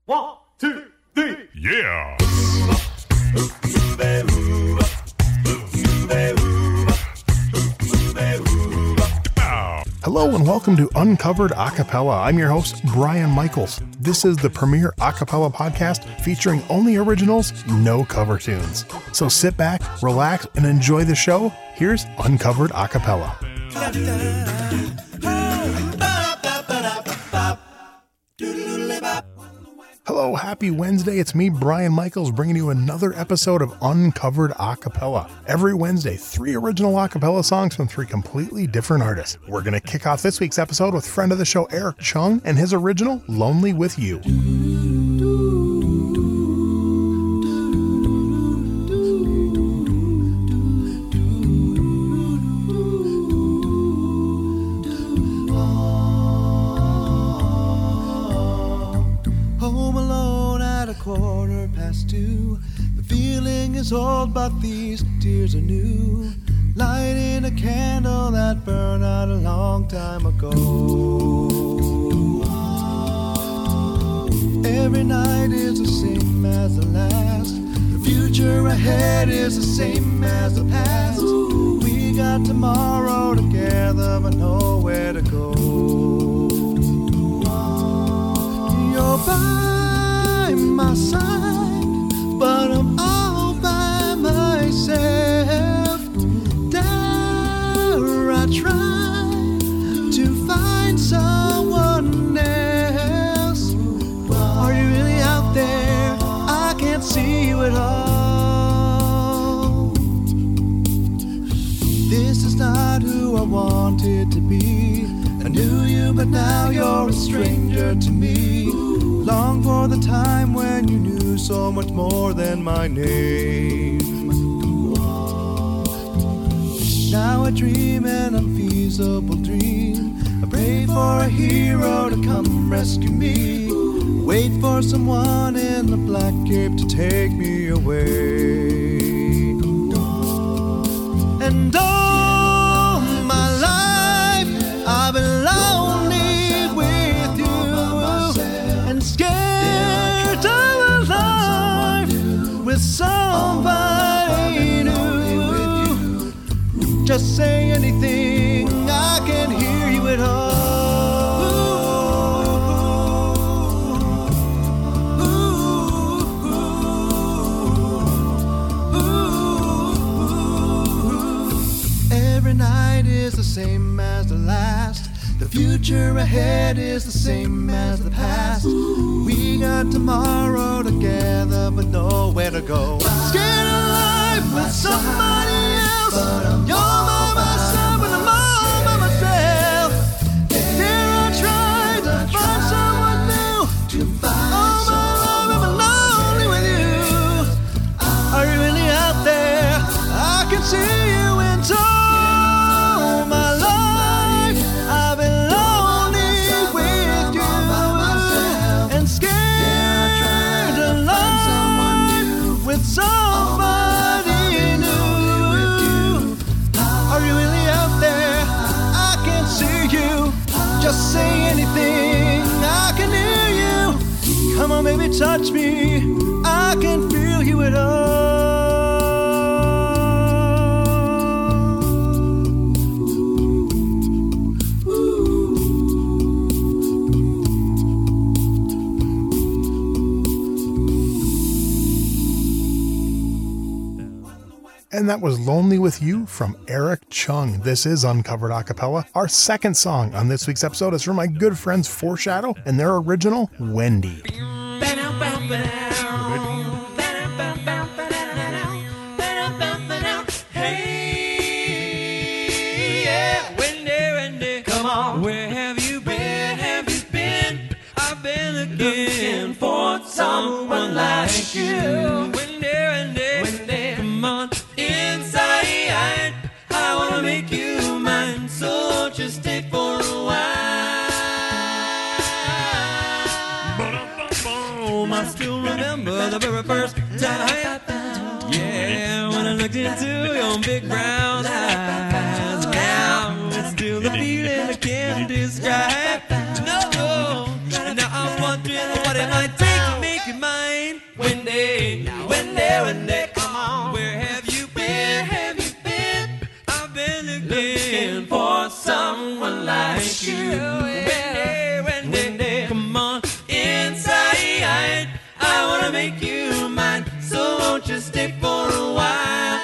1, 2, 3. Yeah! Hello and welcome to Uncovered Acapella. I'm your host, Brian Michaels. This is the premier acapella podcast featuring only originals, no cover tunes. So sit back, relax, and enjoy the show. Here's Uncovered Acapella. Hello, happy Wednesday. It's me, Brian Michaels, bringing you another episode of Uncovered Acapella. Every Wednesday, 3 original acapella songs from 3 completely different artists. We're going to kick off this week's episode with friend of the show, Eric Chung, and his original, Lonely With You. The feeling is old, but these tears are new. Lighting a candle that burned out a long time ago. Every night is the same as the last. The future ahead is the same as the past. We got tomorrow together, but nowhere to go. You're by my side, but I'm all by myself. Dare I try to find someone else? Are you really out there? I can't see you at all. This is not who I wanted to be. I knew you, but now you're a stranger to me. Long for the time when you knew so much more than my name. Now I dream an unfeasible dream. I pray for a hero to come rescue me. Wait for someone in the black cape to take me away. And all my life I've been lonely with you, and scared of life with somebody new. Just say anything, I can hear you at all. Every night is the same as the last. The future ahead is the same as the past. We got tomorrow together, but nowhere to go. Scared of life with somebody else. You're by myself and I'm all by myself. Here I try to find someone new. All my life I've been lonely with you. Are you really out there? I can see you in time. Somebody new. Are you really out there? I can't see you. Just say anything, I can hear you. Come on, baby, touch me. I can feel you at all. And that was Lonely With You from Eric Chung. This is Uncovered Acapella. Our second song on this week's episode is from my good friends Foreshadow and their original, Wendy. Hey, yeah, Wendy, come on. Where have you been? I've been looking for someone like you. Wendy, come on. Inside, I wanna make you mine, so just stay for a while. I still remember the very first time, yeah, when I looked into your big brown eyes. Now it's still the feeling I can't describe. No, now I'm wondering what it might take me Wendy, come on. Where have you been? Have you been? I've been looking for someone like you. Wendy, Wendy, come on inside. I wanna make you mine, so won't you stay for a while?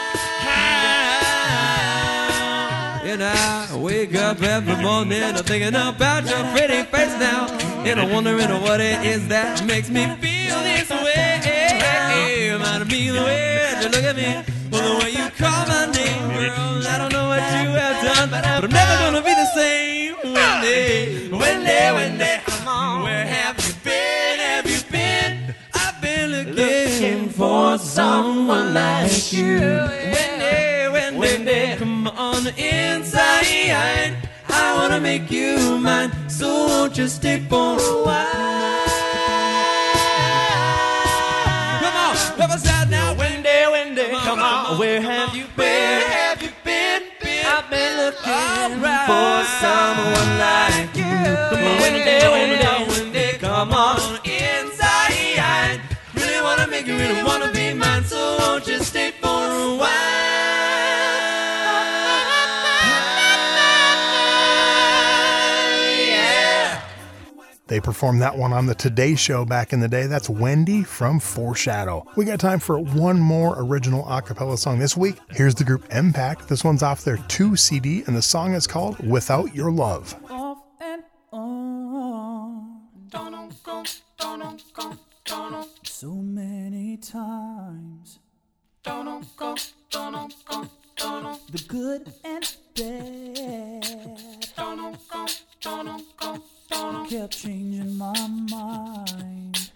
And I wake up every morning, I'm thinking about your pretty face now, and I'm wondering what it is that makes me feel this way. Remind me the way that you look at me, or the way you call my name, girl. I don't know what you have done, but I'm never gonna be the same. Wendy, Wendy, Wendy, come on. Where have you been? Have you been? I've been looking for someone like you. Wendy, Wendy, Wendy, come on inside. I wanna make you mine, so won't you stay for a while? Come on, what's that now? Wendy, Wendy, come on. Where have you been? Where have you been? I've been looking for someone like you. Come on, Wendy, Wendy, Wendy, come on inside. Really wanna make you, really wanna be mine, so won't you stay for a while? They performed that one on the Today Show back in the day. That's Wendy from Foreshadow. We got time for one more original a cappella song this week. Here's the group Impact. This one's off their 2 CD, and the song is called Without Your Love. Off and on, so many times, the good and bad kept changing my mind.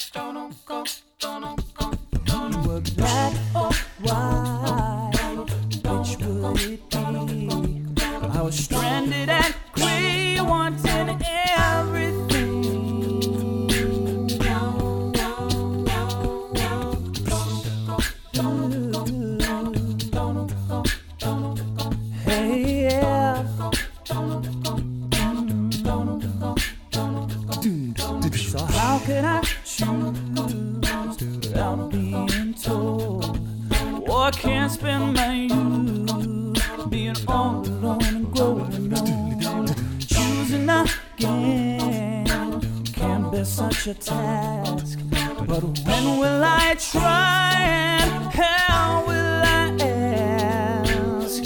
You were black or white, which would it be? I was stranded and gray, wanting everything. Hey, yeah. So how can I choose without being told? Oh, I can't spend my youth being all alone and growing old. Choosing again can be such a task, but when will I try and how will I ask?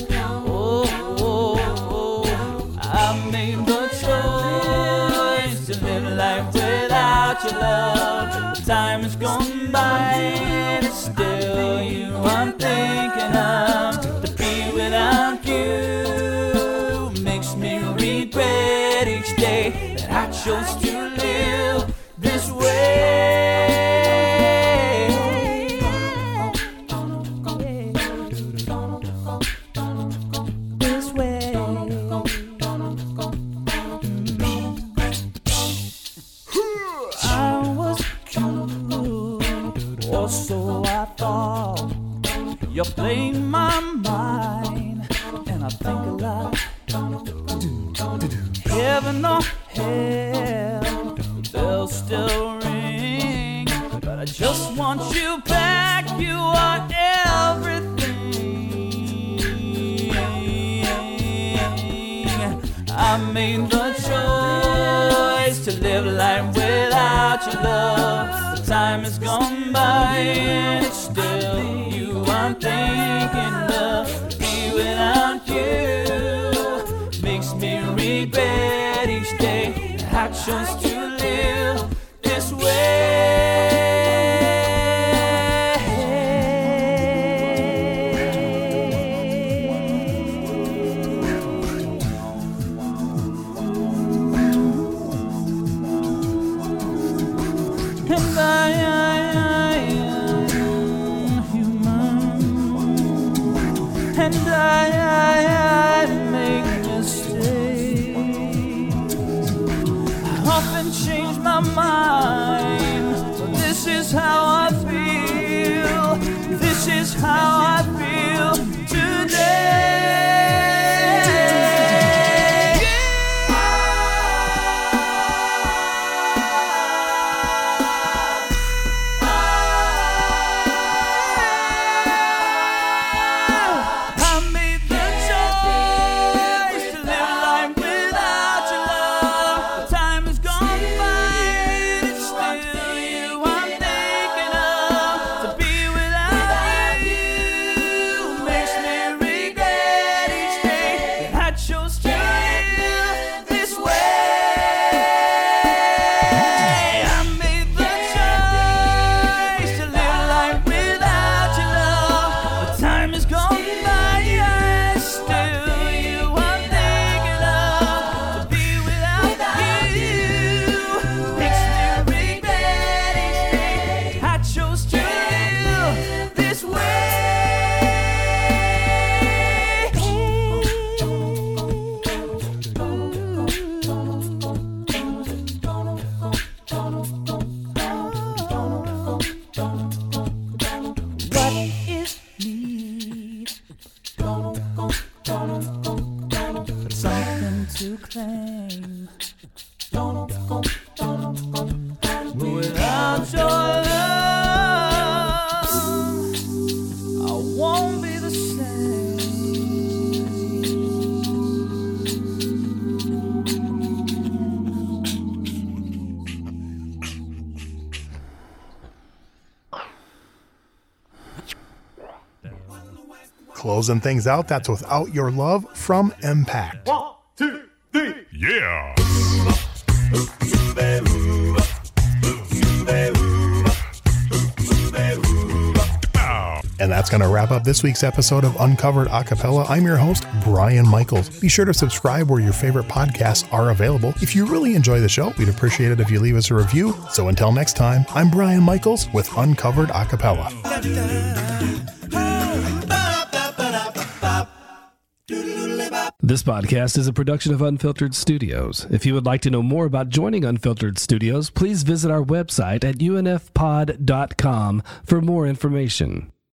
I made the choice to live life without your love. The time has gone by and it's still you I'm thinking of. To be without you makes me regret each day that I chose to live this way. This way. I was cute, or so I thought. You're playing my mind, and I think a lot. Heaven or hell, the bells still ring, but I just want you back. You are everything. I made the choice to live life without your love. The time has gone by and it's still you I'm thinking of. To be without you makes me regret each day that I chose to live this way. And I am human, and I make mistakes. I often change my mind, but this is how I feel. This is how I feel today. Closing things out, that's Without Your Love from Impact. 1, 2, 3. Yeah! And that's going to wrap up this week's episode of Uncovered Acapella. I'm your host, Brian Michaels. Be sure to subscribe where your favorite podcasts are available. If you really enjoy the show, we'd appreciate it if you leave us a review. So until next time, I'm Brian Michaels with Uncovered Acapella. This podcast is a production of Unfiltered Studios. If you would like to know more about joining Unfiltered Studios, please visit our website at unfpod.com for more information.